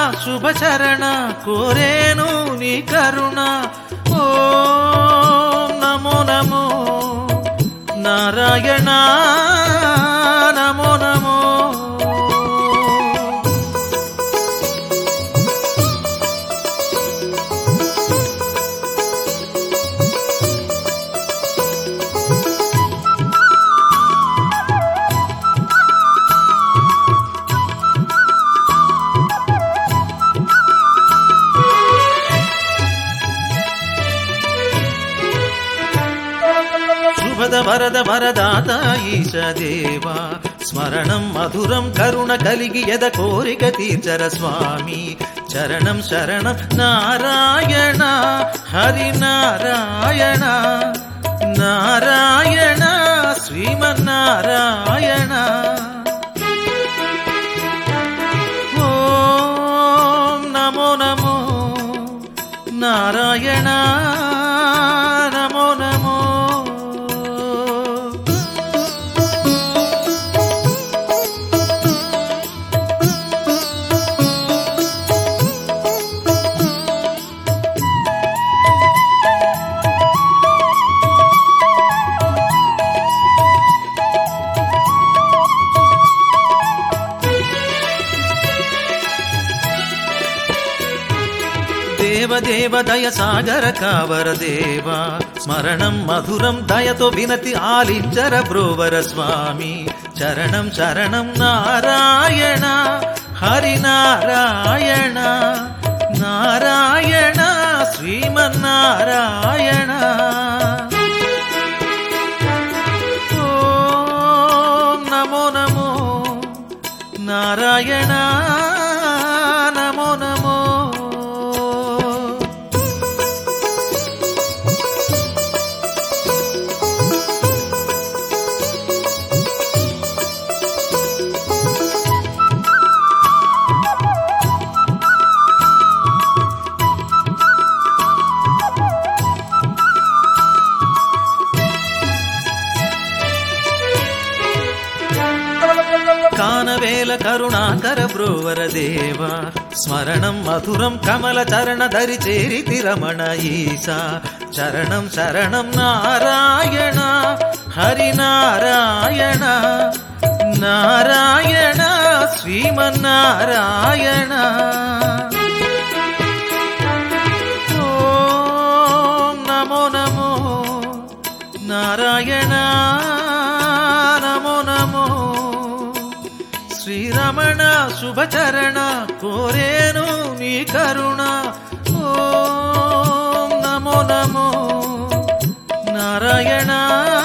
శుభచరణ కోరేను నీ కరుణ ఓం నమో నమో నారాయణ నమో నమో శుభద వరద వరదాత ఈశ దేవా స్మరణం మధురం కరుణ కలిగి ఎద కోరిక తీర్చర స్వామి చరణం శరణం నారాయణ హరి నారాయణ నారాయణ శ్రీమన్నారాయణ ఓం నమో నమో నారాయణ నమో నమో దేవదేవ దయ సాగర కావర దేవా స్మరణం మధురం దయతో వినతి ఆలించర బ్రోవర స్వామి చరణం శరణం నారాయణ హరి నారాయణ నారాయణ శ్రీమన్నారాయణ ఓం నమో నమో నారాయణ నమో నమో కానవేల కరుణాకర బ్రోవర దేవా స్మరణం మధురం కమల చరణ ధరి చేరితి రమణ ఈశా చరణం శరణం నారాయణ హరి నారాయణ నారాయణ శ్రీమన్నారాయణ ఓం నమో నమో నారాయణ నమో నమో శ్రీరమణ శుభచరణ కోరేను నీ కరుణ ఓం నమో నమో నారాయణ